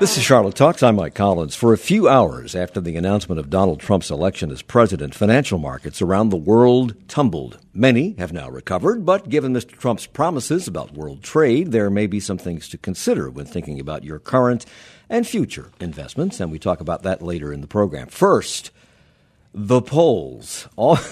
This is Charlotte Talks. I'm Mike Collins. For a few hours after the announcement of Donald Trump's election as president, financial markets around the world tumbled. Many have now recovered, but given Mr. Trump's promises about world trade, there may be some things to consider when thinking about your current and future investments, and we talk about that later in the program. First, the polls.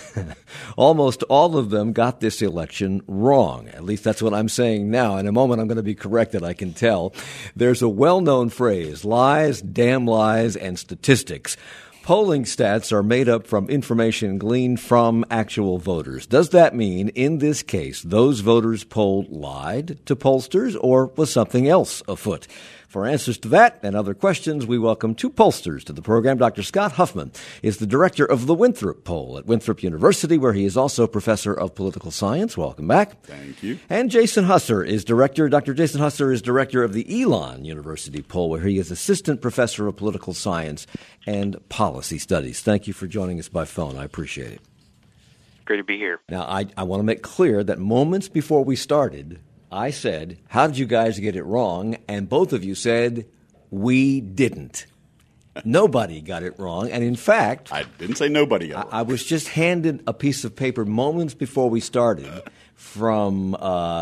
Almost all of them got this election wrong. At least that's what I'm saying now. In a moment, I'm going to be corrected, I can tell. There's a well-known phrase, lies, damn lies, and statistics. Polling stats are made up from information gleaned from actual voters. Does that mean, in this case, those voters polled lied to pollsters, or was something else afoot? For answers to that and other questions, we welcome two pollsters to the program. Dr. Scott Huffman is the director of the Winthrop Poll at Winthrop University, where he is also professor of political science. Welcome back. Thank you. And Jason Husser is Dr. Jason Husser is director of the Elon University Poll, where he is assistant professor of political science and policy studies. Thank you for joining us by phone. I appreciate it. Great to be here. Now, I want to make clear that moments before we started, I said, how did you guys get it wrong? And both of you said, we didn't. Nobody got it wrong. And in fact, I didn't say nobody got it wrong. I was just handed a piece of paper moments before we started from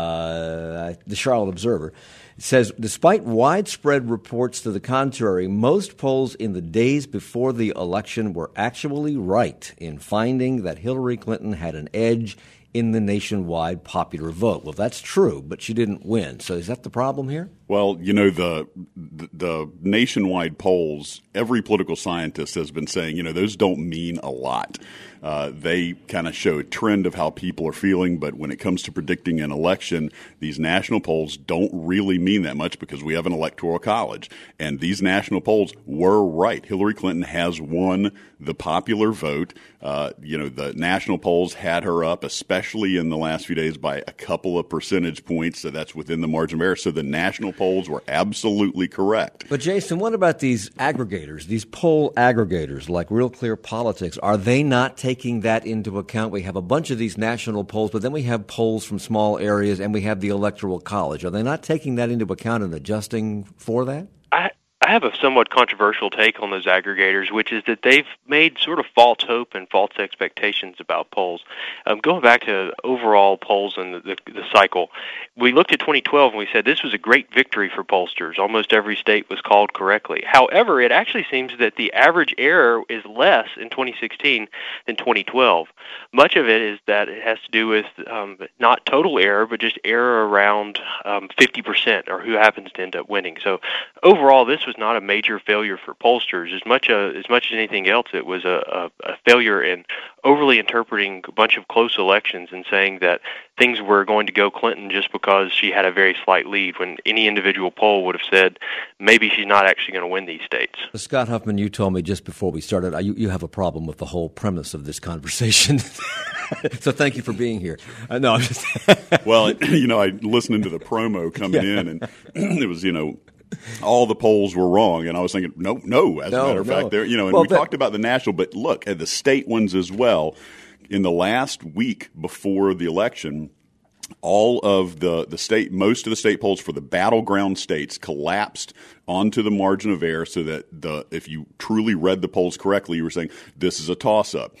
the Charlotte Observer. It says, despite widespread reports to the contrary, most polls in the days before the election were actually right in finding that Hillary Clinton had an edge in the nationwide popular vote. Well, that's true, but she didn't win. So is that the problem here? Well, you know, the nationwide polls, every political scientist has been saying, you know, those don't mean a lot. They kind of show a trend of how people are feeling, but when it comes to predicting an election, these national polls don't really mean that much because we have an electoral college. And these national polls were right. Hillary Clinton has won the popular vote. You know, the national polls had her up, especially in the last few days, by a couple of percentage points. So that's within the margin of error. So the national polls were absolutely correct. But Jason, what about these aggregators, these poll aggregators like Real Clear Politics? Are they not taking that into account? We have a bunch of these national polls, but then we have polls from small areas and we have the Electoral College. Are they not taking that into account and adjusting for that? I have a somewhat controversial take on those aggregators, which is that they've made sort of false hope and false expectations about polls. Going back to overall polls and the cycle, we looked at 2012 and we said this was a great victory for pollsters. Almost every state was called correctly. However, it actually seems that the average error is less in 2016 than 2012. Much of it is that it has to do with not total error, but just error around 50% or who happens to end up winning. So overall, this was not a major failure for pollsters. As much as anything else, it was a failure in overly interpreting a bunch of close elections and saying that things were going to go Clinton just because she had a very slight lead, when any individual poll would have said maybe she's not actually going to win these states. Scott Huffman, you told me just before we started, you have a problem with the whole premise of this conversation. So thank you for being here. No, I'm just Well, you know, I listening to the promo coming in, and it was, you know, all the polls were wrong, and I was thinking, no. As a matter of fact, there, you know, and we talked about the national, but look at the state ones as well. In the last week before the election, all of the state, most of the state polls for the battleground states collapsed onto the margin of error, so that if you truly read the polls correctly, you were saying this is a toss-up.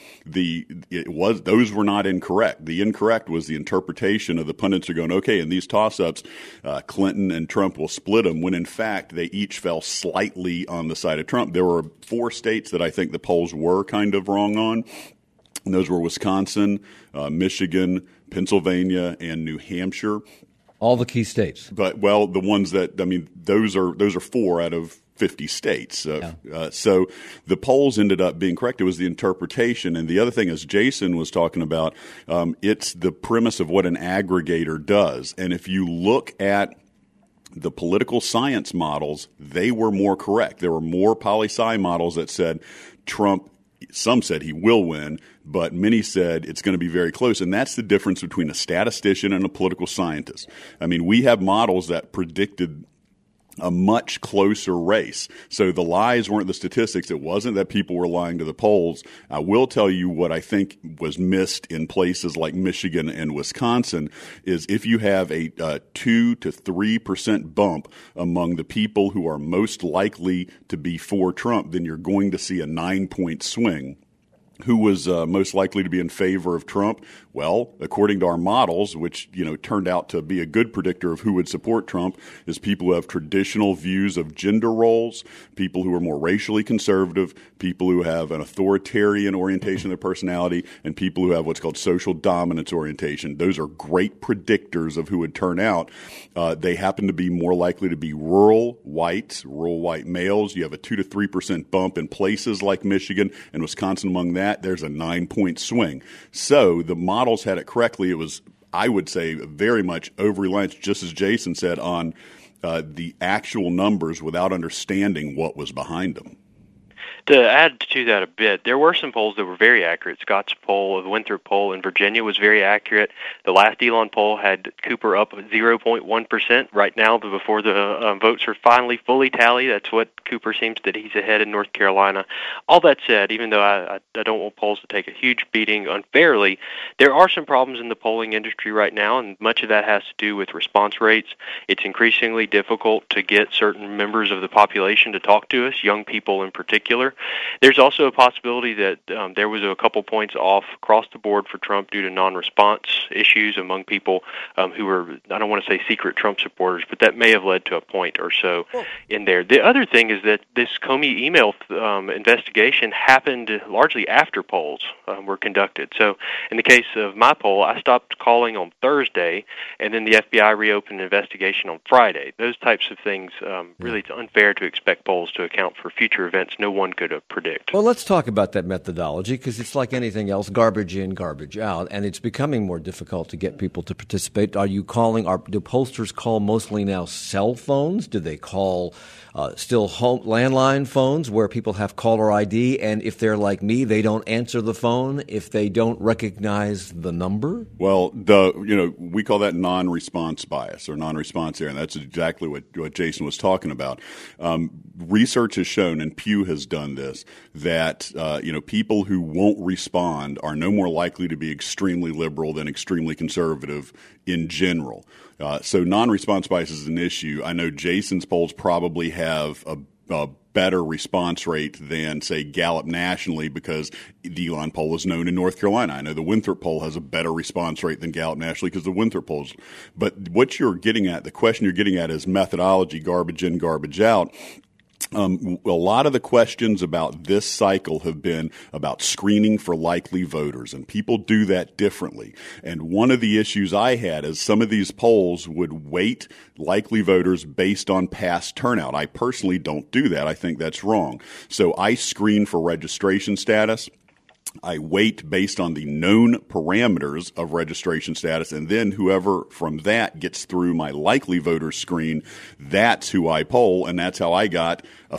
Those were not incorrect. The incorrect was the interpretation of the pundits are going, okay, in these toss-ups, Clinton and Trump will split them, when in fact they each fell slightly on the side of Trump. There were 4 states that I think the polls were kind of wrong on, and those were Wisconsin, Michigan, Pennsylvania, and New Hampshire. All the key states. But, well, the ones that, I mean, those are 4 out of 50 states. So the polls ended up being correct. It was the interpretation. And the other thing, as Jason was talking about, it's the premise of what an aggregator does. And if you look at the political science models, they were more correct. There were more poli-sci models that said Trump, some said he will win, but many said it's going to be very close. And that's the difference between a statistician and a political scientist. I mean, we have models that predicted a much closer race. So the lies weren't the statistics. It wasn't that people were lying to the polls. I will tell you what I think was missed in places like Michigan and Wisconsin is if you have a 2 to 3% bump among the people who are most likely to be for Trump, then you're going to see a 9-point swing. Who was most likely to be in favor of Trump? Well, according to our models, which turned out to be a good predictor of who would support Trump, is people who have traditional views of gender roles, people who are more racially conservative, people who have an authoritarian orientation of their personality, and people who have what's called social dominance orientation. Those are great predictors of who would turn out. They happen to be more likely to be rural white males. You have a 2 to 3% bump in places like Michigan and Wisconsin. Among that, there's a 9-point swing. So the models had it correctly. It was, I would say, very much over-reliance, just as Jason said, on the actual numbers without understanding what was behind them. To add to that a bit, there were some polls that were very accurate. Scott's poll, the Winthrop poll in Virginia was very accurate. The last Elon poll had Cooper up 0.1%. Right now, before the votes are finally fully tallied, that's what Cooper seems that he's ahead in North Carolina. All that said, even though I don't want polls to take a huge beating unfairly, there are some problems in the polling industry right now, and much of that has to do with response rates. It's increasingly difficult to get certain members of the population to talk to us, young people in particular. There's also a possibility that there was a couple points off across the board for Trump due to non-response issues among people who were, I don't want to say secret Trump supporters, but that may have led to a point or so in there. The other thing is that this Comey email investigation happened largely after polls were conducted. So in the case of my poll, I stopped calling on Thursday, and then the FBI reopened an investigation on Friday. Those types of things, really it's unfair to expect polls to account for future events no one could predict. Well, let's talk about that methodology because it's like anything else, garbage in, garbage out, and it's becoming more difficult to get people to participate. Do pollsters call mostly now cell phones? Do they call still landline phones where people have caller ID, and if they're like me, they don't answer the phone if they don't recognize the number? Well, we call that non-response bias or non-response error, and that's exactly what Jason was talking about. Research has shown, and Pew has done this, that people who won't respond are no more likely to be extremely liberal than extremely conservative in general. So non-response bias is an issue. I know Jason's polls probably have a better response rate than, say, Gallup nationally because the Elon poll is known in North Carolina. I know the Winthrop poll has a better response rate than Gallup nationally because the Winthrop polls. But what you're getting at, the question you're getting at is methodology, garbage in, garbage out. A lot of the questions about this cycle have been about screening for likely voters, and people do that differently. And one of the issues I had is some of these polls would weight likely voters based on past turnout. I personally don't do that. I think that's wrong. So I screen for registration status. I weight based on the known parameters of registration status, and then whoever from that gets through my likely voter screen, that's who I poll, and that's how I got a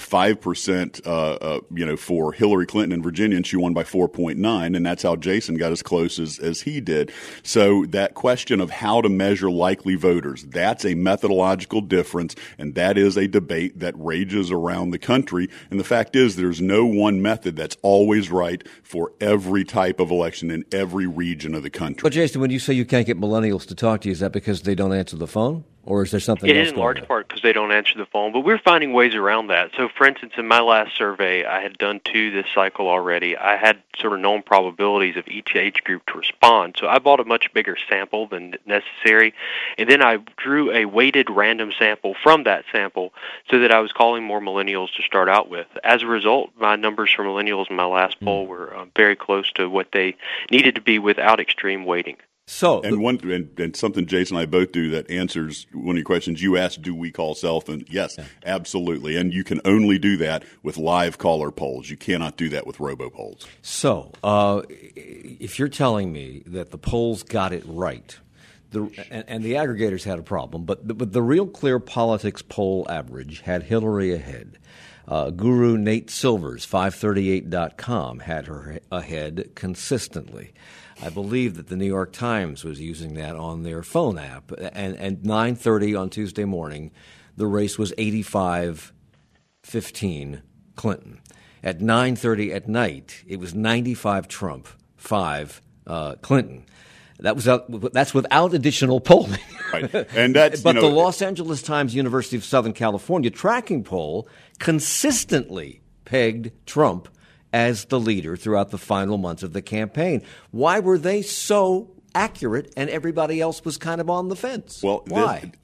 5%, for Hillary Clinton in Virginia, and she won by 4.9, and that's how Jason got as close as he did. So that question of how to measure likely voters, that's a methodological difference, and that is a debate that rages around the country. And the fact is there's no one method that's always right for every type of election in every region of the country. But Jason, when you say you can't get millennials to talk to you, is that because they don't answer the phone? Or is there something else going on? It is in large part because they don't answer the phone, but we're finding ways around that. So, for instance, in my last survey, I had done 2 this cycle already. I had sort of known probabilities of each age group to respond, so I bought a much bigger sample than necessary, and then I drew a weighted random sample from that sample so that I was calling more millennials to start out with. As a result, my numbers for millennials in my last poll were very close to what they needed to be without extreme weighting. So, and something Jason and I both do that answers one of your questions. You asked, do we call cell phone? Yes, absolutely. And you can only do that with live caller polls. You cannot do that with robopolls. So, if you're telling me that the polls got it right, and the aggregators had a problem, but the Real Clear Politics poll average had Hillary ahead. Guru Nate Silvers, 538.com, had her ahead consistently. I believe that the New York Times was using that on their phone app. And 9:30 on Tuesday morning, the race was 85-15 Clinton. At 9:30 at night, it was 95 Trump, 5 Clinton. That's without additional polling. Right. And that's, but the Los Angeles Times University of Southern California tracking poll consistently pegged Trump as the leader throughout the final months of the campaign. Why were they so accurate and everybody else was kind of on the fence? Well, why?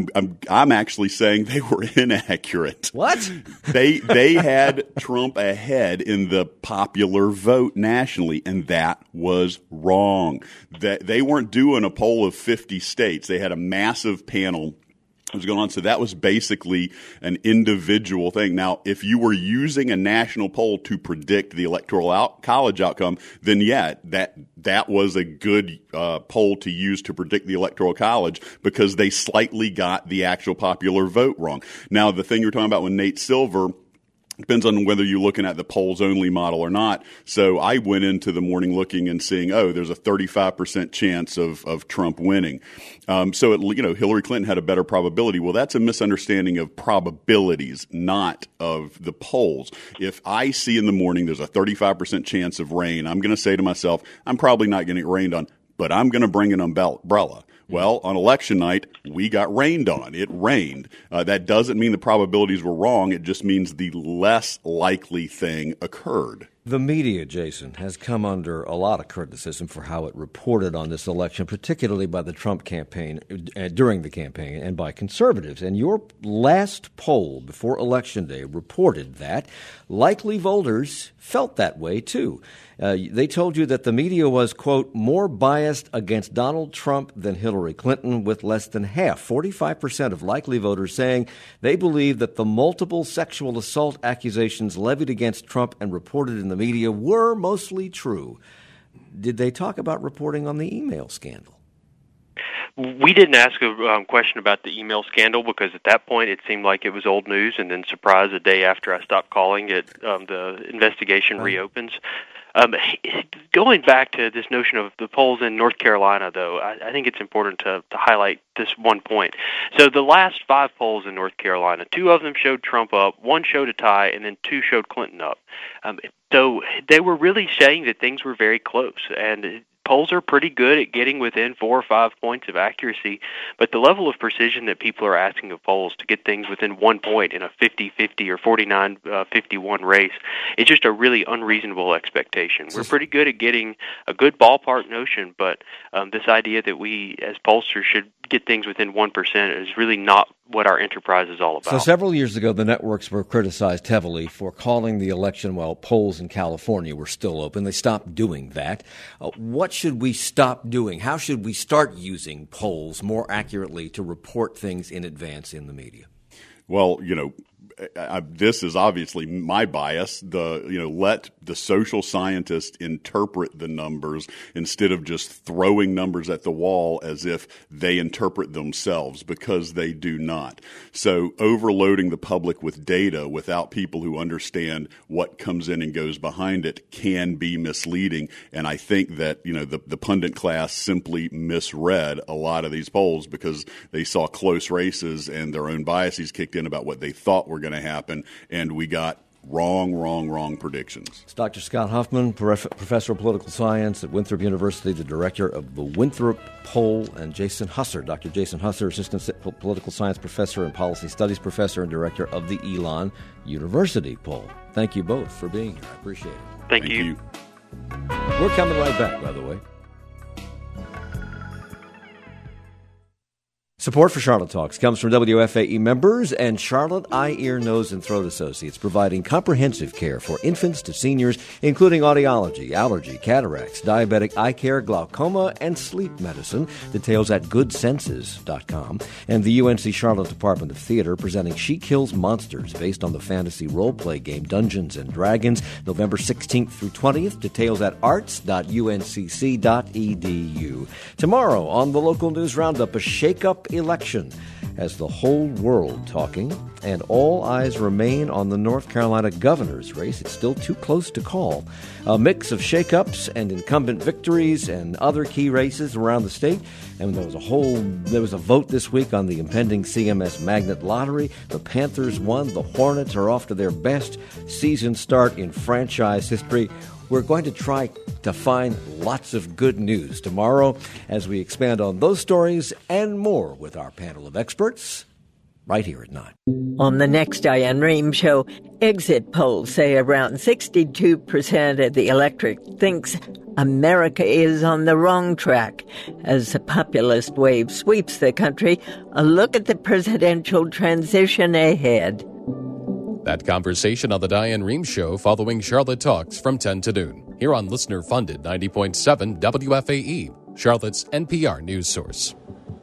I'm actually saying they were inaccurate. What? They had Trump ahead in the popular vote nationally, and that was wrong. That they weren't doing a poll of 50 states. They had a massive panel was going on. So that was basically an individual thing. Now, if you were using a national poll to predict the electoral college outcome, then that was a good poll to use to predict the electoral college because they slightly got the actual popular vote wrong. Now, the thing you're talking about with Nate Silver depends on whether you're looking at the polls only model or not. So I went into the morning looking and seeing, there's a 35% chance of Trump winning. So Hillary Clinton had a better probability. Well, that's a misunderstanding of probabilities, not of the polls. If I see in the morning there's a 35% chance of rain, I'm going to say to myself, I'm probably not going to get rained on, but I'm going to bring an umbrella. Well, on election night, we got rained on. It rained. That doesn't mean the probabilities were wrong. It just means the less likely thing occurred. The media, Jason, has come under a lot of criticism for how it reported on this election, particularly by the Trump campaign, during the campaign, and by conservatives. And your last poll before Election Day reported that likely voters felt that way, too. They told you that the media was, quote, more biased against Donald Trump than Hillary Clinton, with less than half, 45% of likely voters saying they believe that the multiple sexual assault accusations levied against Trump and reported in the media were mostly true. Did they talk about reporting on the email scandal? We didn't ask a question about the email scandal because at that point it seemed like it was old news, and then surprise, a day after I stopped calling it, the investigation reopens. Going back to this notion of the polls in North Carolina, though, I think it's important to highlight this one point. So the last 5 polls in North Carolina, 2 of them showed Trump up, 1 showed a tie, and then 2 showed Clinton up. So they were really saying that things were very close, and polls are pretty good at getting within 4 or 5 points of accuracy, but the level of precision that people are asking of polls to get things within 1 point in a 50-50 or 49-51 race is just a really unreasonable expectation. We're pretty good at getting a good ballpark notion, but this idea that we as pollsters should get things within 1% is really not what our enterprise is all about. So several years ago, the networks were criticized heavily for calling the election while polls in California were still open. They stopped doing that. What should we stop doing? How should we start using polls more accurately to report things in advance in the media? Well, this is obviously my bias. Let the social scientists interpret the numbers instead of just throwing numbers at the wall as if they interpret themselves, because they do not. So overloading the public with data without people who understand what comes in and goes behind it can be misleading. And I think that the pundit class simply misread a lot of these polls because they saw close races and their own biases kicked in about what they thought were going to happen, and we got wrong predictions. It's Dr. Scott Huffman, professor of political science at Winthrop University, the director of the Winthrop Poll, and Jason Husser, Dr. Jason Husser, assistant political science professor and policy studies professor and director of the Elon University Poll. Thank you both for being here. I appreciate it. Thank you. We're coming right back, by the way. Support for Charlotte Talks comes from WFAE members and Charlotte Eye, Ear, Nose, and Throat Associates, providing comprehensive care for infants to seniors, including audiology, allergy, cataracts, diabetic eye care, glaucoma, and sleep medicine. Details at goodsenses.com. And the UNC Charlotte Department of Theater presenting She Kills Monsters, based on the fantasy role-play game Dungeons & Dragons, November 16th through 20th. Details at arts.uncc.edu. Tomorrow on the Local News Roundup, a shake-up election. has the whole world talking, and all eyes remain on the North Carolina governor's race. It's still too close to call. A mix of shakeups and incumbent victories and other key races around the state. And there was a vote this week on the impending CMS Magnet Lottery. The Panthers won. The Hornets are off to their best season start in franchise history. We're going to try to find lots of good news tomorrow as we expand on those stories and more with our panel of experts right here at 9. On the next Diane Rehm Show, exit polls say around 62% of the electorate thinks America is on the wrong track. As the populist wave sweeps the country, a look at the presidential transition ahead. That conversation on the Diane Rehm Show following Charlotte Talks from 10 to noon. Here on listener-funded 90.7 WFAE, Charlotte's NPR news source.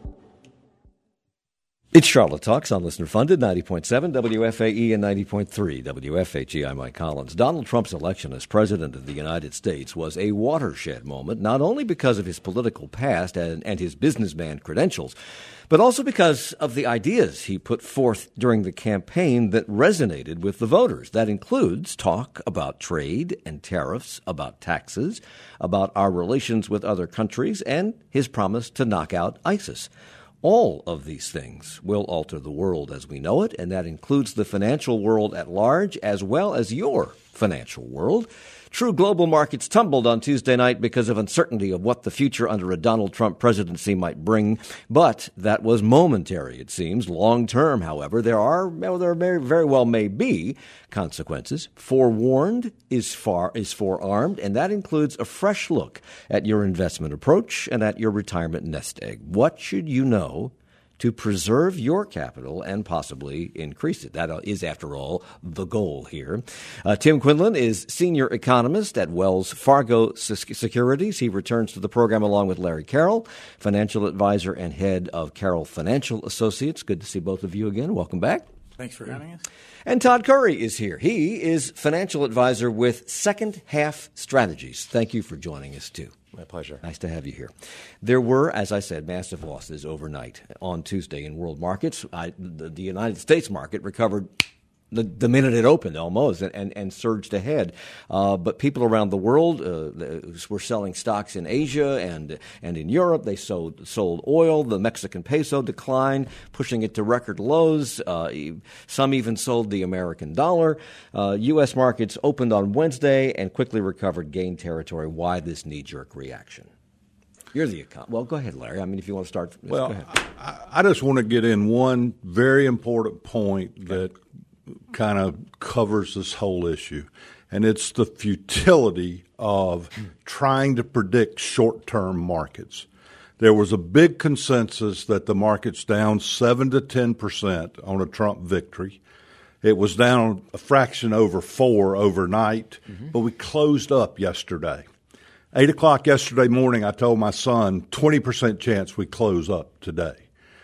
It's Charlotte Talks on listener-funded 90.7 WFAE and 90.3 WFHE. I'm Mike Collins. Donald Trump's election as President of the United States was a watershed moment, not only because of his political past and his businessman credentials, but also because of the ideas he put forth during the campaign that resonated with the voters. That includes talk about trade and tariffs, about taxes, about our relations with other countries, and his promise to knock out ISIS. All of these things will alter the world as we know it, and that includes the financial world at large as well as your financial world. True global markets tumbled on Tuesday night because of uncertainty of what the future under a Donald Trump presidency might bring, but that was momentary, it seems. Long term, however, there very well may be consequences. Forewarned is forearmed, and that includes a fresh look at your investment approach and at your retirement nest egg. What should you know to preserve your capital and possibly increase it? That is, after all, the goal here. Tim Quinlan is senior economist at Wells Fargo Securities. He returns to the program along with Larry Carroll, financial advisor and head of Carroll Financial Associates. Good to see both of you again. Welcome back. Thanks for having us. And Todd Curry is here. He is financial advisor with Second Half Strategies. Thank you for joining us, too. My pleasure. Nice to have you here. There were, as I said, massive losses overnight on Tuesday in world markets. The United States market recovered the minute it opened almost and surged ahead. But people around the world were selling stocks in Asia and in Europe. They sold oil. The Mexican peso declined, pushing it to record lows. Some even sold the American dollar. U.S. markets opened on Wednesday and quickly recovered, gained territory. Why this knee-jerk reaction? You're the economist. Well, go ahead, Larry. I mean, if you want to start. Well, go ahead. I just want to get in one very important point that kind of covers this whole issue, and it's the futility of trying to predict short-term markets. There was a big consensus that the market's down 7 to 10% on a Trump victory. It was down a fraction over 4 overnight, but we closed up yesterday. 8 o'clock yesterday morning, I told my son, 20% chance we close up today.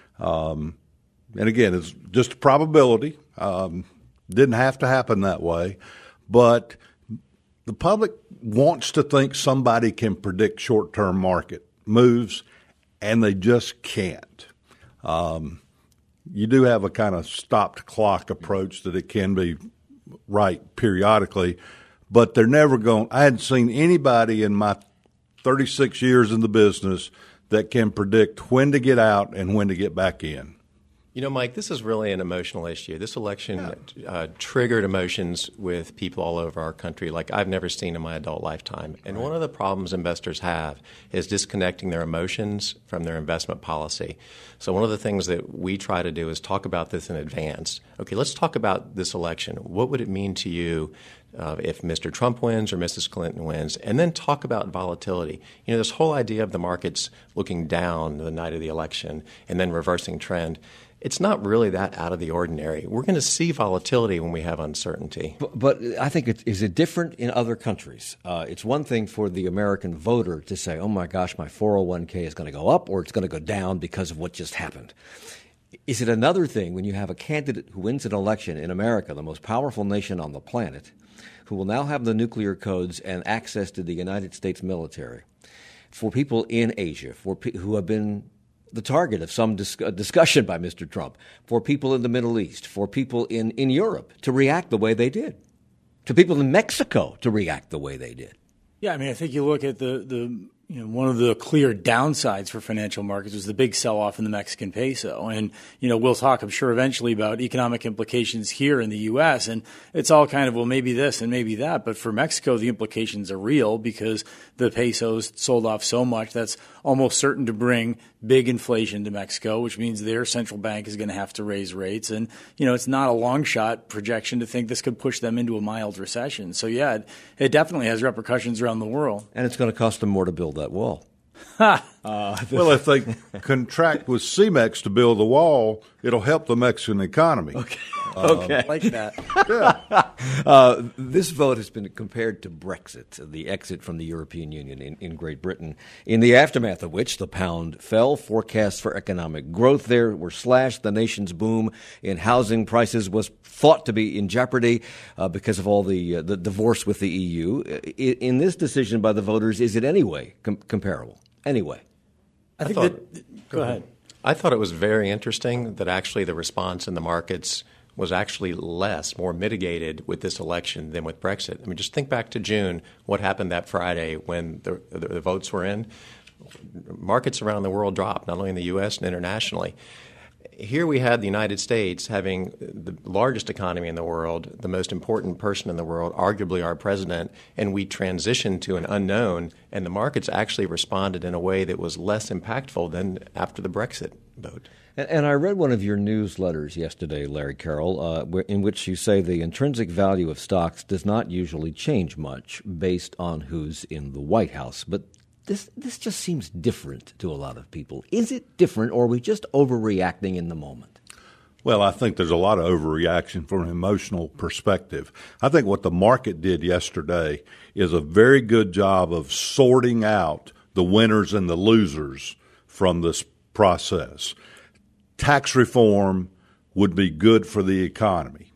And again, it's just a probability. Didn't have to happen that way. But the public wants to think somebody can predict short-term market moves, and they just can't. You do have a kind of stopped clock approach that it can be right periodically, but they're never going. I hadn't seen anybody in my 36 years in the business that can predict when to get out and when to get back in. You know, Mike, this is really an emotional issue. This election triggered emotions with people all over our country like I've never seen in my adult lifetime. And one of the problems investors have is disconnecting their emotions from their investment policy. So one of the things that we try to do is talk about this in advance. Okay, let's talk about this election. What would it mean to you if Mr. Trump wins or Mrs. Clinton wins? And then talk about volatility. You know, this whole idea of the markets looking down the night of the election and then reversing trend, it's not really that out of the ordinary. We're going to see volatility when we have uncertainty. But I think is it different in other countries? It's one thing for the American voter to say, oh, my gosh, my 401k is going to go up or it's going to go down because of what just happened. Is it another thing when you have a candidate who wins an election in America, the most powerful nation on the planet, who will now have the nuclear codes and access to the United States military, for people in Asia who have been the target of some discussion by Mr. Trump, for people in the Middle East, for people in Europe to react the way they did, to people in Mexico to react the way they did. Yeah, I mean, I think you look at the one of the clear downsides for financial markets was the big sell-off in the Mexican peso. And, we'll talk, I'm sure, eventually about economic implications here in the U.S. And it's all kind of, well, maybe this and maybe that. But for Mexico, the implications are real because the peso's sold off so much that's almost certain to bring big inflation to Mexico, which means their central bank is going to have to raise rates. And, it's not a long shot projection to think this could push them into a mild recession. So, yeah, it definitely has repercussions around the world. And it's going to cost them more to build that wall. Well, if they contract with CEMEX to build the wall, it'll help the Mexican economy. Okay. Like that. Yeah. This vote has been compared to Brexit, the exit from the European Union in Great Britain, in the aftermath of which the pound fell. Forecasts for economic growth there were slashed. The nation's boom in housing prices was thought to be in jeopardy because of all the divorce with the EU. In this decision by the voters, is it anyway comparable? Anyway. Go ahead. I thought it was very interesting that actually the response in the markets was actually more mitigated with this election than with Brexit. I mean, just think back to June, what happened that Friday when the votes were in. Markets around the world dropped, not only in the U.S. and internationally. Here we had the United States having the largest economy in the world, the most important person in the world, arguably our president, and we transitioned to an unknown, and the markets actually responded in a way that was less impactful than after the Brexit vote. And I read one of your newsletters yesterday, Larry Carroll, in which you say the intrinsic value of stocks does not usually change much based on who's in the White House. But this just seems different to a lot of people. Is it different, or are we just overreacting in the moment? Well, I think there's a lot of overreaction from an emotional perspective. I think what the market did yesterday is a very good job of sorting out the winners and the losers from this process. Tax reform would be good for the economy,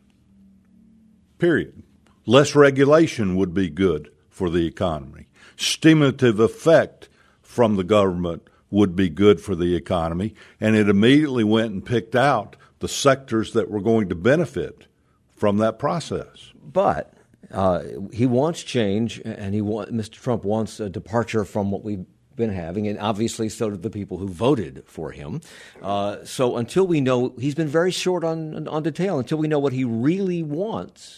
period. Less regulation would be good for the economy. Stimulative effect from the government would be good for the economy, and it immediately went and picked out the sectors that were going to benefit from that process. But he wants change, and Mr. Trump wants a departure from what we've been having, and obviously so did the people who voted for him. So until we know, he's been very short on detail, until we know what he really wants.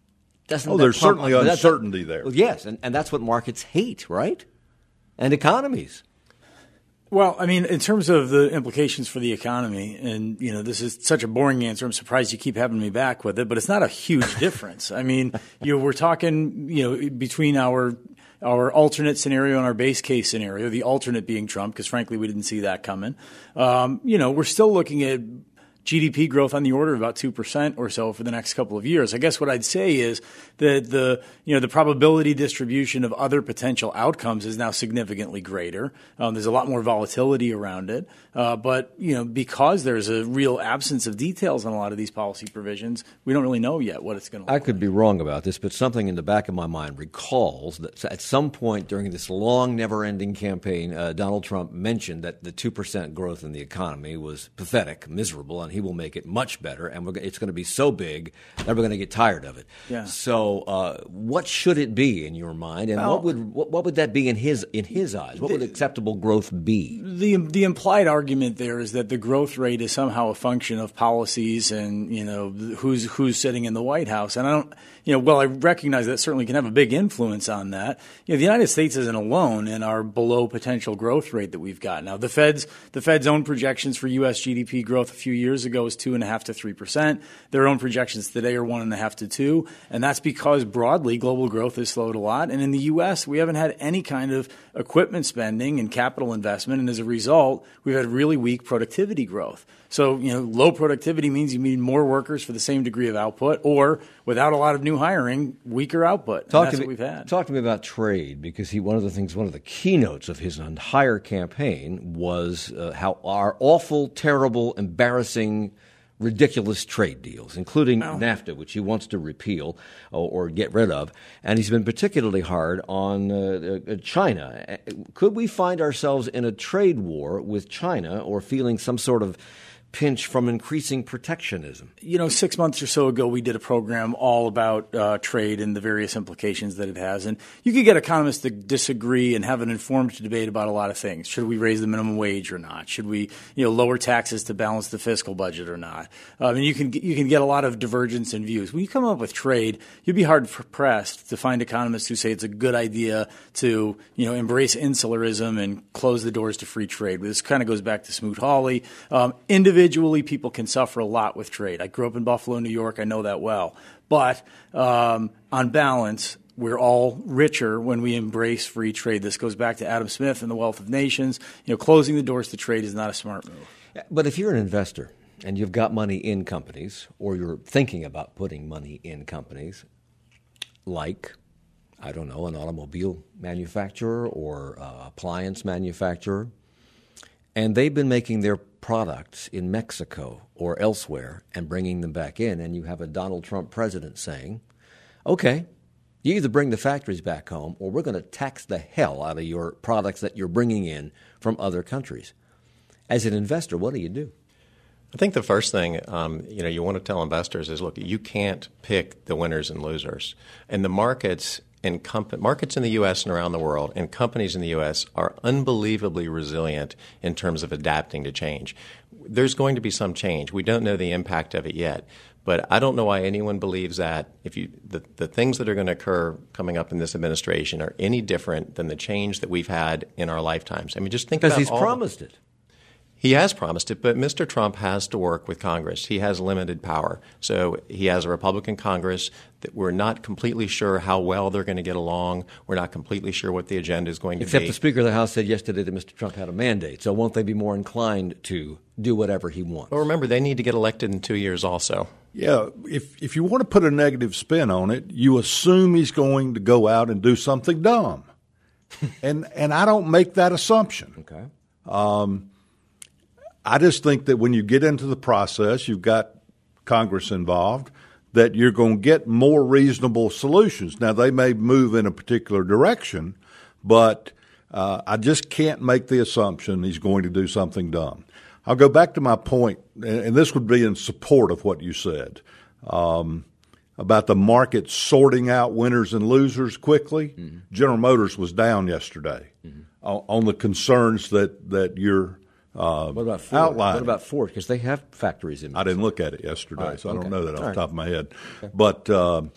There's certainly uncertainty there. Well, yes, and that's what markets hate, right? And economies. Well, I mean, in terms of the implications for the economy, and, this is such a boring answer. I'm surprised you keep having me back with it, but it's not a huge difference. I mean, we're talking, between our alternate scenario and our base case scenario, the alternate being Trump, because frankly, we didn't see that coming. We're still looking at GDP growth on the order of about 2% or so for the next couple of years. I guess what I'd say is that the probability distribution of other potential outcomes is now significantly greater. There's a lot more volatility around it. But because there's a real absence of details on a lot of these policy provisions, we don't really know yet what it's going to look like. I could be wrong about this, but something in the back of my mind recalls that at some point during this long, never-ending campaign, Donald Trump mentioned that the 2% growth in the economy was pathetic, miserable, and he will make it much better, and it's going to be so big that we're going to get tired of it. Yeah. So, what should it be in your mind, and what would that be in his eyes? What would acceptable growth be? The implied argument there is that the growth rate is somehow a function of policies and who's sitting in the White House, and I don't. I recognize that certainly can have a big influence on that. The United States isn't alone in our below potential growth rate that we've got now. The Fed's own projections for U.S. GDP growth a few years ago was 2.5% to 3%. Their own projections today are 1.5% to 2%, and that's because broadly global growth has slowed a lot. And in the U.S., we haven't had any kind of equipment spending and capital investment, and as a result, we've had really weak productivity growth. So, low productivity means you need more workers for the same degree of output, or without a lot of new hiring, weaker output. That's what we've had. Talk to me about trade, because one of the keynotes of his entire campaign was how our awful, terrible, embarrassing ridiculous trade deals, including NAFTA, which he wants to repeal or get rid of, and he's been particularly hard on China. Could we find ourselves in a trade war with China or feeling some sort of pinch from increasing protectionism? 6 months or so ago, we did a program all about trade and the various implications that it has. And you could get economists to disagree and have an informed debate about a lot of things. Should we raise the minimum wage or not? Should we, lower taxes to balance the fiscal budget or not? And you can get a lot of divergence in views. When you come up with trade, you'd be hard pressed to find economists who say it's a good idea to, embrace insularism and close the doors to free trade. This kind of goes back to Smoot-Hawley. Individually, people can suffer a lot with trade. I grew up in Buffalo, New York. I know that well. But on balance, we're all richer when we embrace free trade. This goes back to Adam Smith and The Wealth of Nations. Closing the doors to trade is not a smart move. But if you're an investor and you've got money in companies, or you're thinking about putting money in companies like, I don't know, an automobile manufacturer or appliance manufacturer, and they've been making their products in Mexico or elsewhere and bringing them back in, and you have a Donald Trump president saying, okay, you either bring the factories back home or we're going to tax the hell out of your products that you're bringing in from other countries. As an investor, what do you do? I think the first thing you want to tell investors is, look, you can't pick the winners and losers. And the markets in the U.S. and around the world and companies in the U.S. are unbelievably resilient in terms of adapting to change. There's going to be some change. We don't know the impact of it yet. But I don't know why anyone believes that the things that are going to occur coming up in this administration are any different than the change that we've had in our lifetimes. I mean, just think about because he's promised it. He has promised it, but Mr. Trump has to work with Congress. He has limited power. So he has a Republican Congress that we're not completely sure how well they're going to get along. We're not completely sure what the agenda is going to be. Except the Speaker of the House said yesterday that Mr. Trump had a mandate. So won't they be more inclined to do whatever he wants? Well, remember, they need to get elected in 2 years also. Yeah, if you want to put a negative spin on it, you assume he's going to go out and do something dumb. and I don't make that assumption. Okay. I just think that when you get into the process, you've got Congress involved, that you're going to get more reasonable solutions. Now, they may move in a particular direction, but I just can't make the assumption he's going to do something dumb. I'll go back to my point, and this would be in support of what you said, about the market sorting out winners and losers quickly. Mm-hmm. General Motors was down yesterday on the concerns that you're what about Ford? outlining. What about Ford? Because they have factories in Mexico. I didn't look at it yesterday, so I don't know that off the top of my head. Okay. But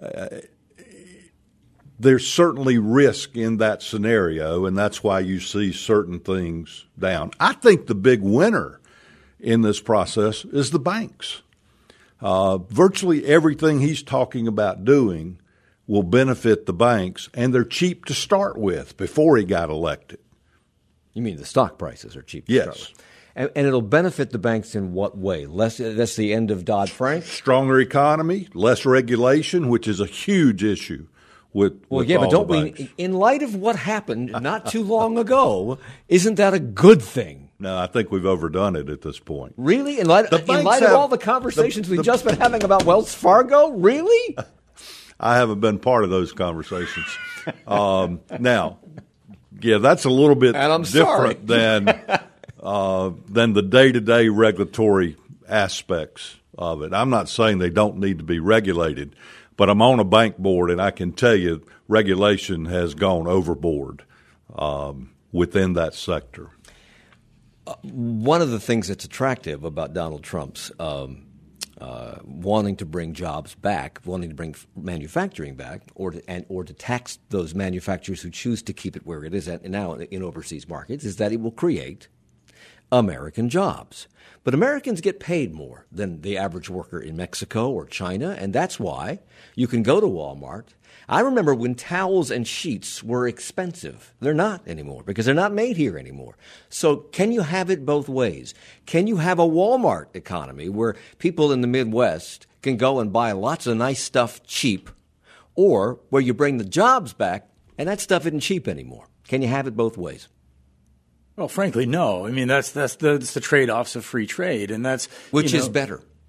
there's certainly risk in that scenario, and that's why you see certain things down. I think the big winner in this process is the banks. Virtually everything he's talking about doing will benefit the banks, and they're cheap to start with before he got elected. You mean the stock prices are cheap? Yes. And it'll benefit the banks in what way? That's the end of Dodd-Frank? Stronger economy, less regulation, which is a huge issue with but don't we, in light of what happened not too long ago, isn't that a good thing? No, I think we've overdone it at this point. Really? In light of all the conversations we've just been having about Wells Fargo? Really? I haven't been part of those conversations. Now, yeah, that's a little bit different than the day-to-day regulatory aspects of it. I'm not saying they don't need to be regulated, but I'm on a bank board, and I can tell you regulation has gone overboard within that sector. One of the things that's attractive about Donald Trump's wanting to bring jobs back, wanting to bring manufacturing back, or to tax those manufacturers who choose to keep it where it is at now in overseas markets, is that it will create American jobs. But Americans get paid more than the average worker in Mexico or China, and that's why you can go to Walmart. I remember when towels and sheets were expensive. They're not anymore because they're not made here anymore. So can you have it both ways? Can you have a Walmart economy where people in the Midwest can go and buy lots of nice stuff cheap, or where you bring the jobs back and that stuff isn't cheap anymore? Can you have it both ways? Well, frankly, no. I mean, that's the trade-offs of free trade, and that's which is better.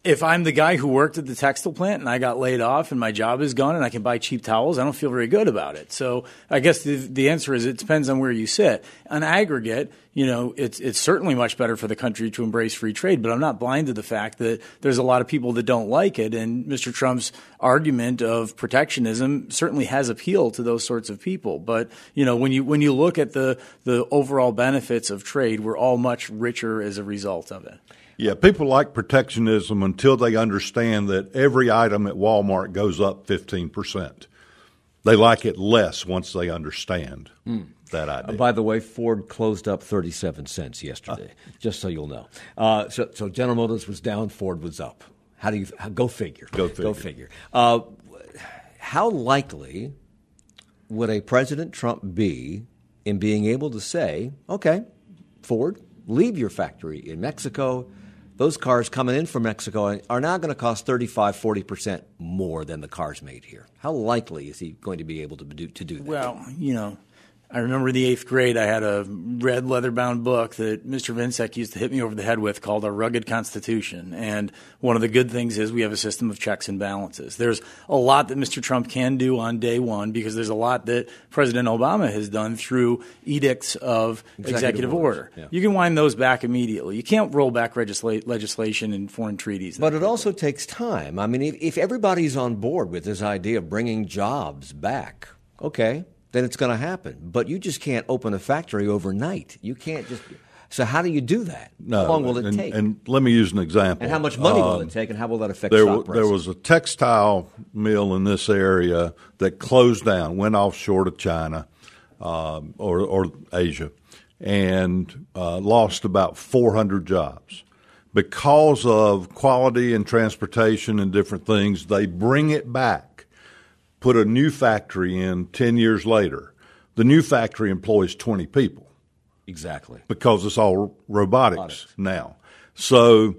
If I'm the guy who worked at the textile plant and I got laid off and my job is gone and I can buy cheap towels, I don't feel very good about it. So I guess the answer is it depends on where you sit. On aggregate, it's certainly much better for the country to embrace free trade, but I'm not blind to the fact that there's a lot of people that don't like it. And Mr. Trump's argument of protectionism certainly has appeal to those sorts of people. But, when you look at the overall benefits of trade, we're all much richer as a result of it. Yeah, people like protectionism until they understand that every item at Walmart goes up 15%. They like it less once they understand that idea. By the way, Ford closed up 37 cents yesterday, just so you'll know. So General Motors was down, Ford was up. Go figure. Go figure. How likely would a President Trump be in being able to say, okay, Ford, leave your factory in Mexico. Those cars coming in from Mexico are now going to cost 35-40% more than the cars made here. How likely is he going to be able to do that? Well, I remember in the 8th grade I had a red leather-bound book that Mr. Vinsek used to hit me over the head with called Our Rugged Constitution. And one of the good things is we have a system of checks and balances. There's a lot that Mr. Trump can do on day one because there's a lot that President Obama has done through edicts of executive order. Yeah. You can wind those back immediately. You can't roll back legislation and foreign treaties. But it also takes time. I mean, if everybody's on board with this idea of bringing jobs back, okay, then it's going to happen. But you just can't open a factory overnight. You can't just – so how do you do that? No, how long will it take? And let me use an example. And how much money will it take, and how will that affect stock prices? There was a textile mill in this area that closed down, went offshore to China or Asia, and lost about 400 jobs. Because of quality and transportation and different things, they bring it back. Put a new factory in 10 years later. The new factory employs 20 people. Exactly. Because it's all robotics now. So,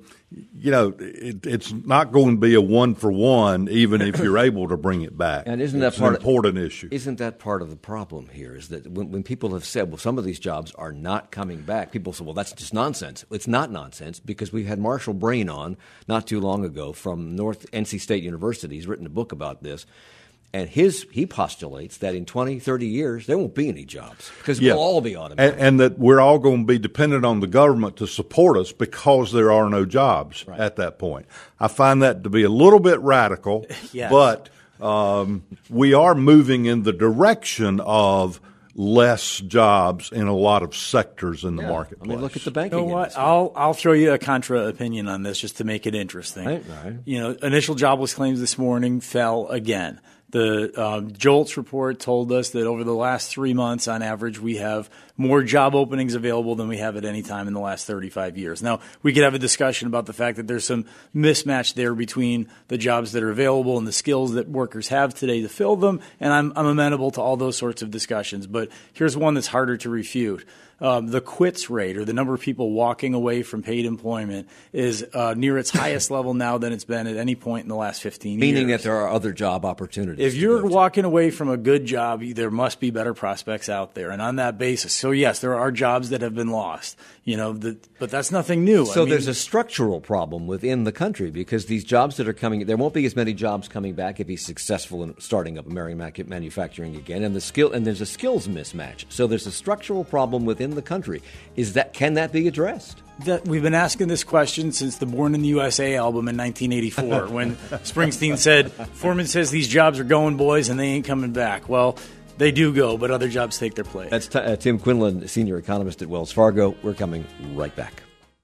it's not going to be a one-for-one even if you're able to bring it back. And isn't that an important issue? Isn't that part of the problem here is that when people have said, well, some of these jobs are not coming back, people say, well, that's just nonsense. It's not nonsense because we had Marshall Brain on not too long ago from North NC State University. He's written a book about this. And he postulates that in 20, 30 years, there won't be any jobs because we'll all be automated. And that we're all going to be dependent on the government to support us because there are no jobs at that point. I find that to be a little bit radical, yes. But we are moving in the direction of less jobs in a lot of sectors in the marketplace. I mean, look at the banking industry. I'll throw you a contra opinion on this just to make it interesting. Right. Initial jobless claims this morning fell again. The JOLTS report told us that over the last 3 months, on average, we have more job openings available than we have at any time in the last 35 years. Now, we could have a discussion about the fact that there's some mismatch there between the jobs that are available and the skills that workers have today to fill them, and I'm amenable to all those sorts of discussions. But here's one that's harder to refute. The quits rate, or the number of people walking away from paid employment, is near its highest level now than it's been at any point in the last 15 years. Meaning that there are other job opportunities. If you're walking away from a good job, there must be better prospects out there. And on that basis, so yes, there are jobs that have been lost. But that's nothing new. So there's a structural problem within the country because these jobs that are coming, there won't be as many jobs coming back if he's successful in starting up American manufacturing again, and there's a skills mismatch. So there's a structural problem within the country. Can that be addressed? We've been asking this question since the Born in the USA album in 1984 when Springsteen said, Foreman says these jobs are going, boys, and they ain't coming back. Well, they do go, but other jobs take their place. That's Tim Quinlan, senior economist at Wells Fargo. We're coming right back.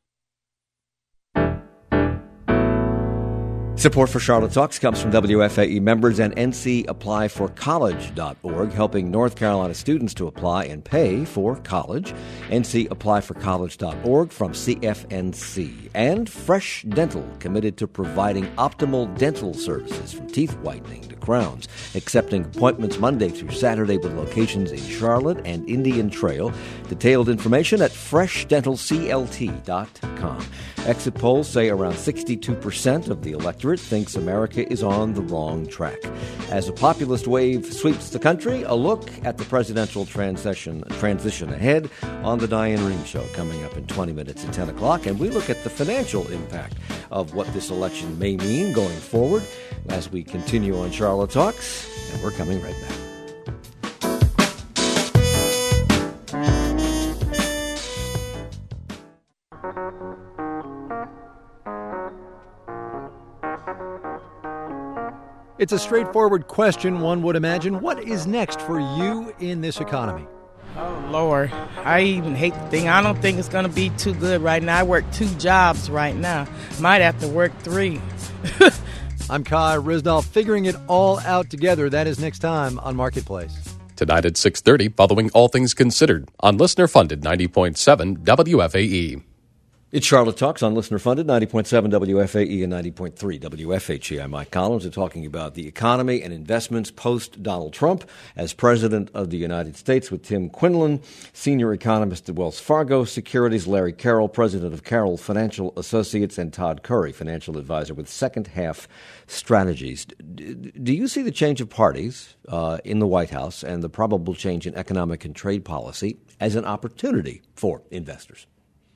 Support for Charlotte Talks comes from WFAE members and NCApplyforcollege.org, helping North Carolina students to apply and pay for college. NCApplyforcollege.org from CFNC. And Fresh Dental, committed to providing optimal dental services from teeth whitening to crowns, accepting appointments Monday through Saturday with locations in Charlotte and Indian Trail. Detailed information at freshdentalclt.com. Exit polls say around 62% of the electorate 100 thinks America is on the wrong track. As a populist wave sweeps the country, a look at the presidential transition ahead on the Diane Rehm Show coming up in 20 minutes at 10 o'clock. And we look at the financial impact of what this election may mean going forward as we continue on Charlotte Talks. And we're coming right back. It's a straightforward question, one would imagine. What is next for you in this economy? Oh, Lord. I even hate the thing. I don't think it's going to be too good right now. I work 2 jobs right now. Might have to work 3. I'm Kai Ryssdal, figuring it all out together. That is next time on Marketplace. Tonight at 6:30, following All Things Considered on listener-funded 90.7 WFAE. It's Charlotte Talks on listener-funded 90.7 WFAE and 90.3 WFHE. I'm Mike Collins. We're talking about the economy and investments post-Donald Trump as President of the United States with Tim Quinlan, Senior Economist at Wells Fargo Securities, Larry Carroll, President of Carroll Financial Associates, and Todd Curry, Financial Advisor with Second Half Strategies. Do you see the change of parties in the White House and the probable change in economic and trade policy as an opportunity for investors?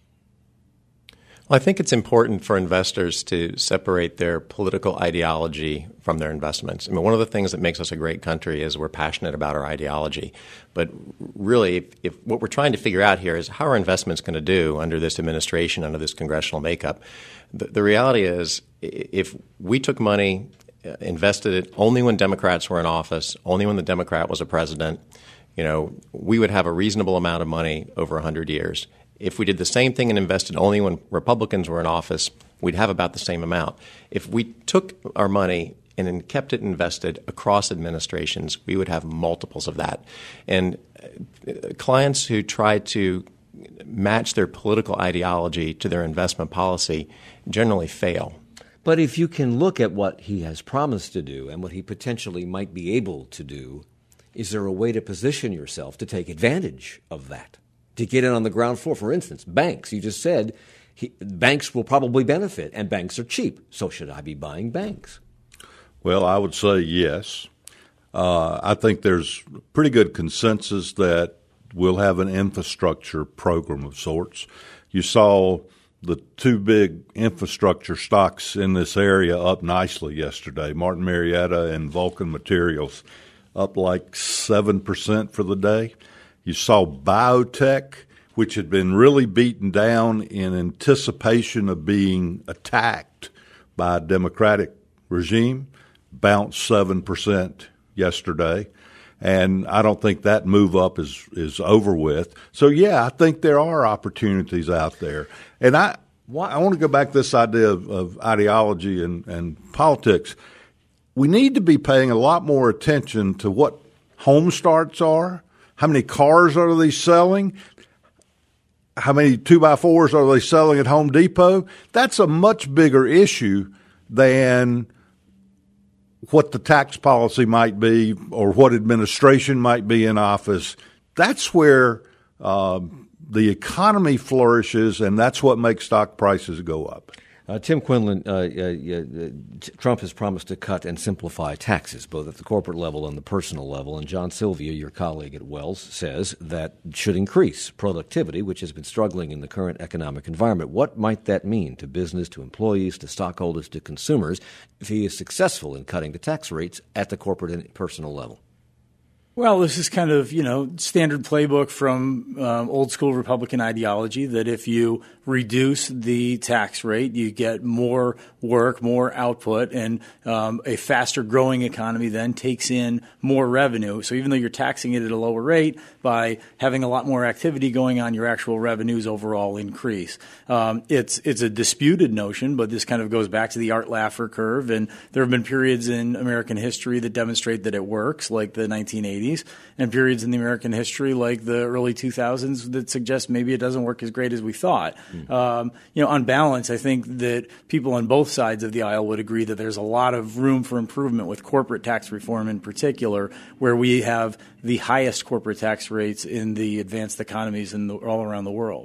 Well, I think it's important for investors to separate their political ideology from their investments. I mean, one of the things that makes us a great country is we're passionate about our ideology. But really, if what we're trying to figure out here is how are investments going to do under this administration, under this congressional makeup? The reality is if we took money, invested it only when Democrats were in office, only when the Democrat was a president, we would have a reasonable amount of money over 100 years. If we did the same thing and invested only when Republicans were in office, we'd have about the same amount. If we took our money and then kept it invested across administrations, we would have multiples of that. And clients who try to match their political ideology to their investment policy generally fail. But if you can look at what he has promised to do and what he potentially might be able to do, is there a way to position yourself to take advantage of that? To get in on the ground floor, for instance, banks. You just said banks will probably benefit, and banks are cheap. So should I be buying banks? Well, I would say yes. I think there's pretty good consensus that we'll have an infrastructure program of sorts. You saw the 2 big infrastructure stocks in this area up nicely yesterday, Martin Marietta and Vulcan Materials, up like 7% for the day. You saw biotech, which had been really beaten down in anticipation of being attacked by a Democratic regime, bounced 7% yesterday. And I don't think that move up is over with. So, yeah, I think there are opportunities out there. And I want to go back to this idea of ideology and politics. We need to be paying a lot more attention to what home starts are. How many cars are they selling? How many 2x4s are they selling at Home Depot? That's a much bigger issue than what the tax policy might be or what administration might be in office. That's where the economy flourishes, and that's what makes stock prices go up. Tim Quinlan, Trump has promised to cut and simplify taxes, both at the corporate level and the personal level. And John Sylvia, your colleague at Wells, says that should increase productivity, which has been struggling in the current economic environment. What might that mean to business, to employees, to stockholders, to consumers if he is successful in cutting the tax rates at the corporate and personal level? Well, this is kind of, standard playbook from old school Republican ideology that if you reduce the tax rate, you get more work, more output, and a faster growing economy then takes in more revenue. So even though you're taxing it at a lower rate, by having a lot more activity going on, your actual revenues overall increase. It's a disputed notion, but this kind of goes back to the Art Laffer curve, and there have been periods in American history that demonstrate that it works, like the 1980s, and periods in the American history like the early 2000s that suggest maybe it doesn't work as great as we thought. On balance, I think that people on both sides of the aisle would agree that there's a lot of room for improvement with corporate tax reform in particular, where we have the highest corporate tax rates in the advanced economies all around the world.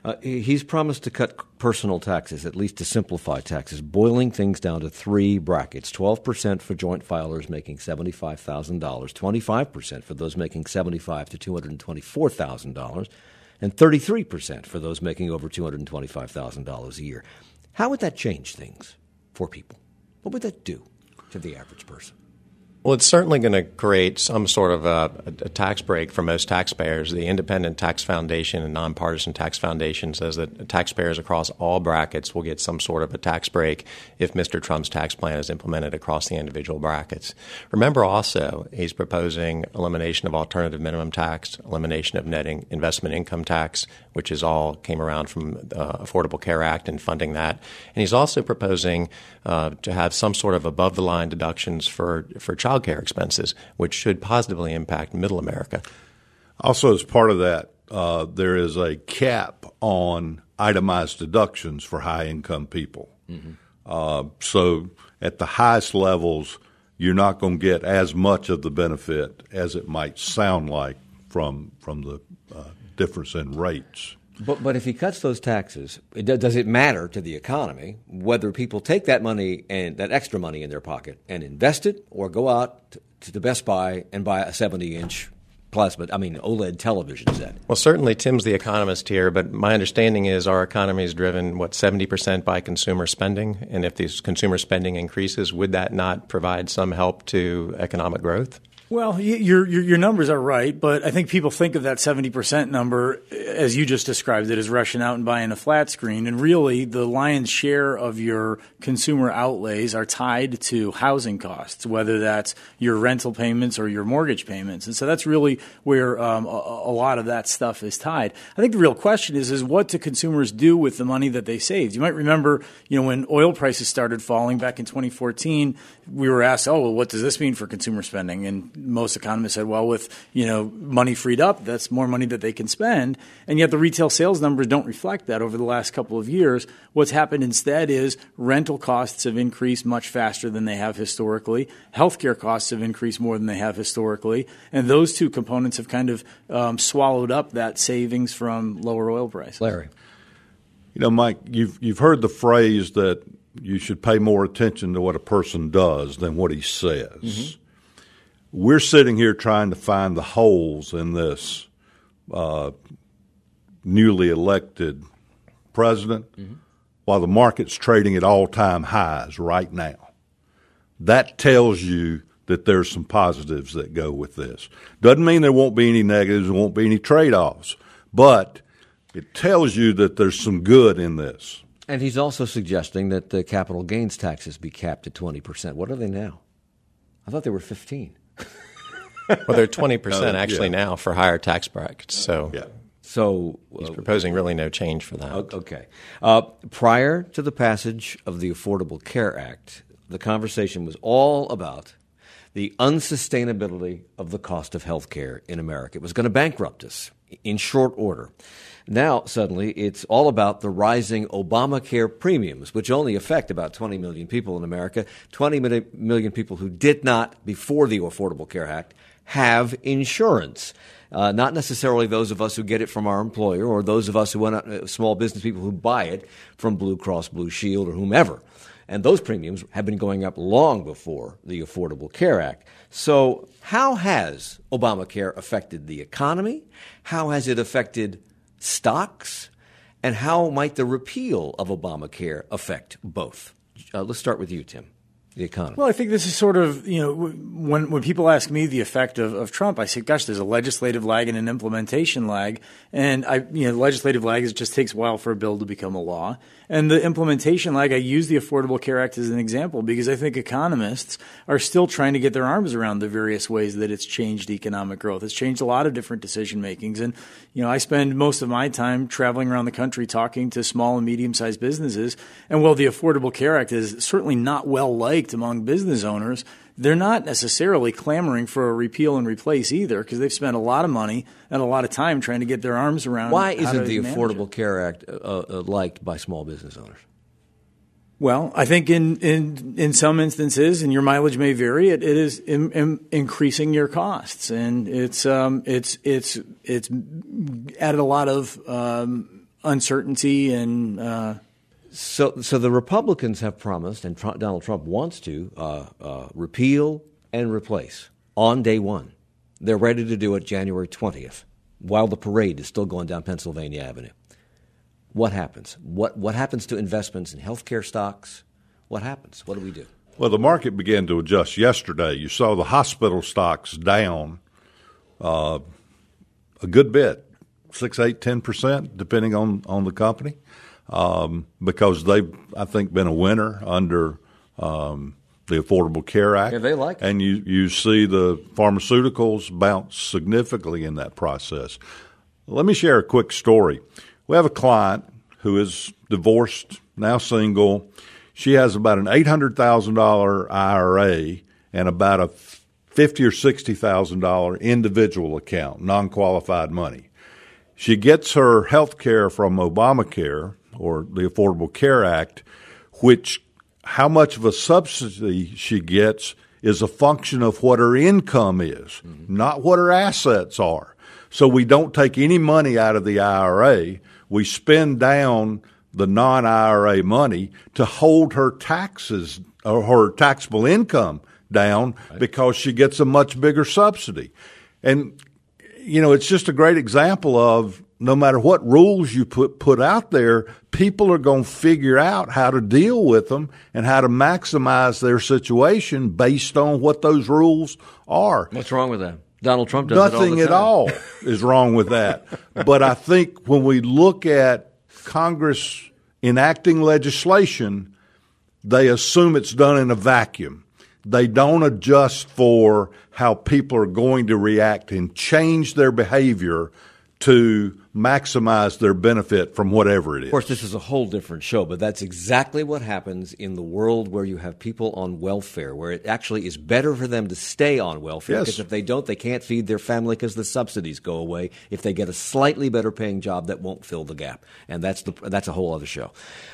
He's promised to cut personal taxes, at least to simplify taxes, boiling things down to three brackets: 12% for joint filers making $75,000, 25% for those making $75,000 to $224,000, and 33% for those making over $225,000 a year. How would that change things for people? What would that do to the average person? Well, it's certainly going to create some sort of a tax break for most taxpayers. The Independent Tax Foundation and Nonpartisan Tax Foundation says that taxpayers across all brackets will get some sort of a tax break if Mr. Trump's tax plan is implemented across the individual brackets. Remember also, he's proposing elimination of alternative minimum tax, elimination of net investment income tax, which is all came around from the Affordable Care Act and funding that. And he's also proposing to have some sort of above-the-line deductions for child care expenses, which should positively impact middle America. Also, as part of that, there is a cap on itemized deductions for high-income people. Mm-hmm. So at the highest levels, you're not going to get as much of the benefit as it might sound like from the difference in rates. But if he cuts those taxes, does it matter to the economy whether people take that money and that extra money in their pocket and invest it, or go out to the Best Buy and buy a 70-inch OLED television set? Well, certainly Tim's the economist here, but my understanding is our economy is driven, 70% by consumer spending? And if this consumer spending increases, would that not provide some help to economic growth? Well, your numbers are right, but I think people think of that 70% number, as you just described it, as rushing out and buying a flat screen. And really, the lion's share of your consumer outlays are tied to housing costs, whether that's your rental payments or your mortgage payments. And so that's really where a lot of that stuff is tied. I think the real question is what do consumers do with the money that they saved? You might remember, when oil prices started falling back in 2014, we were asked, what does this mean for consumer spending? And most economists said, well, with money freed up, that's more money that they can spend. And yet the retail sales numbers don't reflect that over the last couple of years. What's happened instead is rental costs have increased much faster than they have historically. Healthcare costs have increased more than they have historically. And those two components have kind of swallowed up that savings from lower oil prices. Larry. Mike, you've heard the phrase that you should pay more attention to what a person does than what he says. Mm-hmm. We're sitting here trying to find the holes in this newly elected president, mm-hmm. while the market's trading at all-time highs right now. That tells you that there's some positives that go with this. Doesn't mean there won't be any negatives, there won't be any trade-offs, but it tells you that there's some good in this. And he's also suggesting that the capital gains taxes be capped at 20%. What are they now? I thought they were 15%. Well, they're 20% now for higher tax brackets. So he's proposing really no change for that. Okay. Prior to the passage of the Affordable Care Act, the conversation was all about the unsustainability of the cost of health care in America. It was going to bankrupt us in short order. Now, suddenly, it's all about the rising Obamacare premiums, which only affect about 20 million people in America, 20 million people who did not, before the Affordable Care Act, have insurance. Not necessarily those of us who get it from our employer or those of us who small business people who buy it from Blue Cross Blue Shield or whomever. And those premiums have been going up long before the Affordable Care Act. So how has Obamacare affected the economy? How has it affected stocks? And how might the repeal of Obamacare affect both? Let's start with you, Tim. The economy. Well, I think this is sort of, when people ask me the effect of Trump, I say, gosh, there's a legislative lag and an implementation lag. And legislative lag just takes a while for a bill to become a law. And the implementation lag, I use the Affordable Care Act as an example because I think economists are still trying to get their arms around the various ways that it's changed economic growth. It's changed a lot of different decision makings. And, I spend most of my time traveling around the country talking to small and medium-sized businesses. And while the Affordable Care Act is certainly not well liked among business owners, they're not necessarily clamoring for a repeal and replace either because they've spent a lot of money and a lot of time trying to get their arms around. Why isn't the Affordable Care Act liked by small business owners? Well, I think in some instances, and your mileage may vary, it is increasing your costs, and it's added a lot of uncertainty and. So the Republicans have promised, and Donald Trump wants to repeal and replace on day one. They're ready to do it January 20th, while the parade is still going down Pennsylvania Avenue. What happens? What happens to investments in healthcare stocks? What happens? What do we do? Well, the market began to adjust yesterday. You saw the hospital stocks down a good bit, 6, 8, 10%, depending on the company. Because they've, I think, been a winner under the Affordable Care Act. Yeah, they like it. And you see the pharmaceuticals bounce significantly in that process. Let me share a quick story. We have a client who is divorced, now single. She has about an $800,000 IRA and about a $50,000 or $60,000 individual account, non-qualified money. She gets her health care from Obamacare, or the Affordable Care Act, which how much of a subsidy she gets is a function of what her income is, not what her assets are. So we don't take any money out of the IRA. We spend down the non-IRA money to hold her taxes or her taxable income down because she gets a much bigger subsidy. And, it's just a great example of no matter what rules you put out there, people are going to figure out how to deal with them and how to maximize their situation based on what those rules are. What's wrong with that? Donald Trump does Nothing it all the time. at all is wrong with that. But I think when we look at Congress enacting legislation, they assume it's done in a vacuum. They don't adjust for how people are going to react and change their behavior to maximize their benefit from whatever it is. Of course, this is a whole different show, but that's exactly what happens in the world where you have people on welfare, where it actually is better for them to stay on welfare, because if they don't, they can't feed their family because the subsidies go away. If they get a slightly better paying job, that won't fill the gap. And that's a whole other show.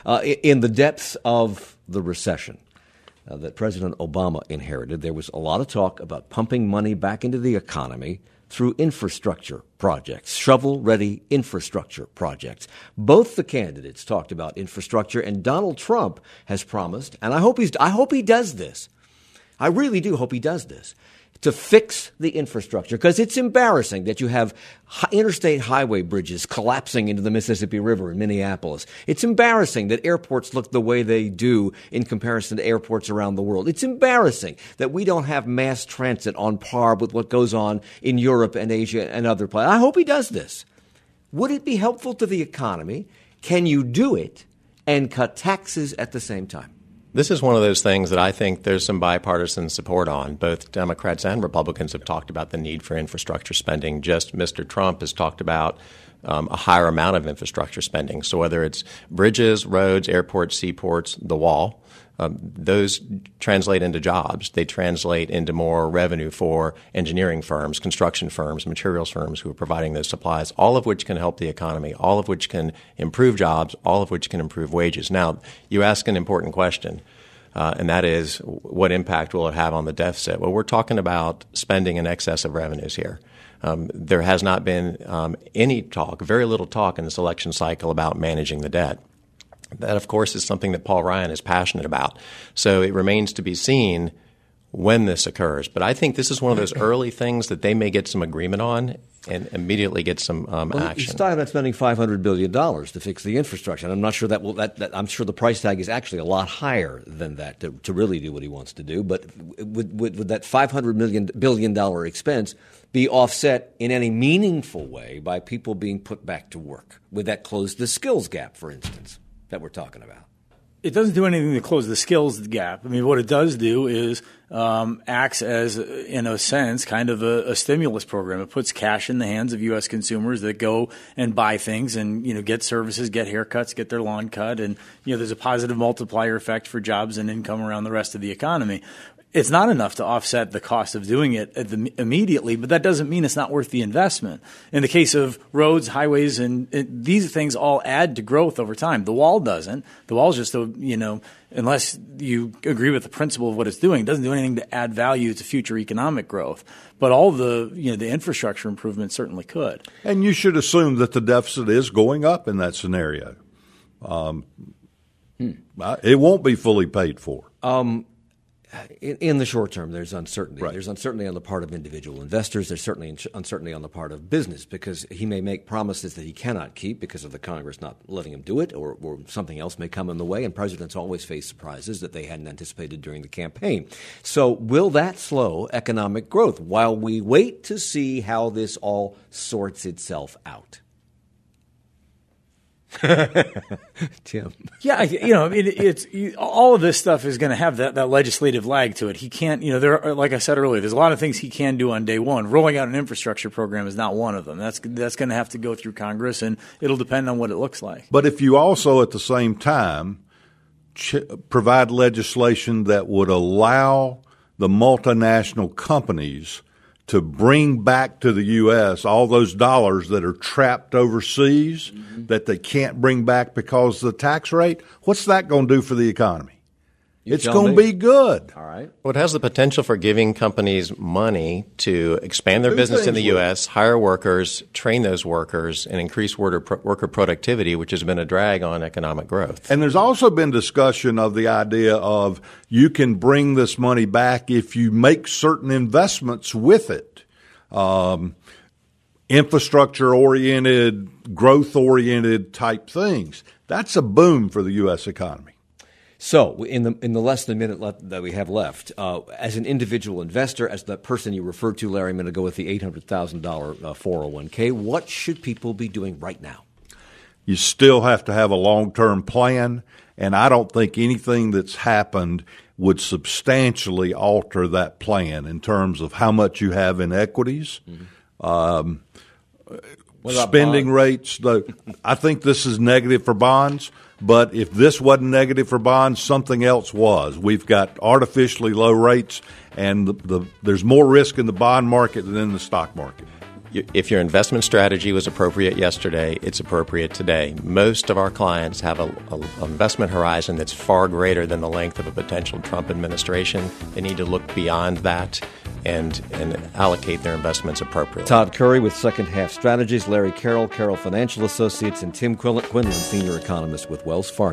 In the depths of the recession that President Obama inherited, there was a lot of talk about pumping money back into the economy through infrastructure projects, shovel-ready infrastructure projects. Both the candidates talked about infrastructure, and Donald Trump has promised, and I hope he does this. I really do hope he does this, to fix the infrastructure, because it's embarrassing that you have interstate highway bridges collapsing into the Mississippi River in Minneapolis. It's embarrassing that airports look the way they do in comparison to airports around the world. It's embarrassing that we don't have mass transit on par with what goes on in Europe and Asia and other places. I hope he does this. Would it be helpful to the economy? Can you do it and cut taxes at the same time? This is one of those things that I think there's some bipartisan support on. Both Democrats and Republicans have talked about the need for infrastructure spending. Just Mr. Trump has talked about a higher amount of infrastructure spending. So whether it's bridges, roads, airports, seaports, the wall, those translate into jobs. They translate into more revenue for engineering firms, construction firms, materials firms who are providing those supplies, all of which can help the economy, all of which can improve jobs, all of which can improve wages. Now, you ask an important question, and that is, what impact will it have on the deficit? Well, we're talking about spending in excess of revenues here. There has not been any talk, very little talk in this election cycle about managing the debt. That, of course, is something that Paul Ryan is passionate about. So it remains to be seen when this occurs. But I think this is one of those early things that they may get some agreement on and immediately get some action. He's talking about spending $500 billion to fix the infrastructure. And I'm not sure I'm sure the price tag is actually a lot higher than that to really do what he wants to do. But would that $500 billion expense be offset in any meaningful way by people being put back to work? Would that close the skills gap, for instance, that we're talking about? It doesn't do anything to close the skills gap. I mean, what it does do is acts as, in a sense, kind of a stimulus program. It puts cash in the hands of U.S. consumers that go and buy things and, get services, get haircuts, get their lawn cut. And, there's a positive multiplier effect for jobs and income around the rest of the economy. it's not enough to offset the cost of doing it immediately, but that doesn't mean it's not worth the investment. In the case of roads, highways, and these things all add to growth over time. The wall doesn't. The wall's just unless you agree with the principle of what it's doing, it doesn't do anything to add value to future economic growth. But all the infrastructure improvements certainly could. And you should assume that the deficit is going up in that scenario. It won't be fully paid for. In the short term, there's uncertainty. Right. There's uncertainty on the part of individual investors. There's certainly uncertainty on the part of business because he may make promises that he cannot keep because of the Congress not letting him do it, or something else may come in the way, and presidents always face surprises that they hadn't anticipated during the campaign. So will that slow economic growth while we wait to see how this all sorts itself out? Tim. Yeah, it's all of this stuff is going to have that legislative lag to it. He can't, there are, like I said earlier, there's a lot of things he can do on day one. Rolling out an infrastructure program is not one of them. That's going to have to go through Congress, and it'll depend on what it looks like. But if you also at the same time provide legislation that would allow the multinational companies to bring back to the U.S. all those dollars that are trapped overseas that they can't bring back because of the tax rate, what's that going to do for the economy? It's going to be good. All right. Well, it has the potential for giving companies money to expand their business in the U.S., hire workers, train those workers, and increase worker productivity, which has been a drag on economic growth. And there's also been discussion of the idea of you can bring this money back if you make certain investments with it. Infrastructure-oriented, growth-oriented type things. That's a boom for the U.S. economy. So in the less than a minute that we have left, as an individual investor, as the person you referred to, Larry, I'm going to go with the $800,000 401k, what should people be doing right now? You still have to have a long-term plan, and I don't think anything that's happened would substantially alter that plan in terms of how much you have in equities. Spending rates, I think this is negative for bonds, but if this wasn't negative for bonds, something else was. We've got artificially low rates, and there's more risk in the bond market than in the stock market. If your investment strategy was appropriate yesterday, it's appropriate today. Most of our clients have an investment horizon that's far greater than the length of a potential Trump administration. They need to look beyond that and allocate their investments appropriately. Todd Curry with Second Half Strategies, Larry Carroll, Carroll Financial Associates, and Tim Quinlan, Senior Economist with Wells Fargo.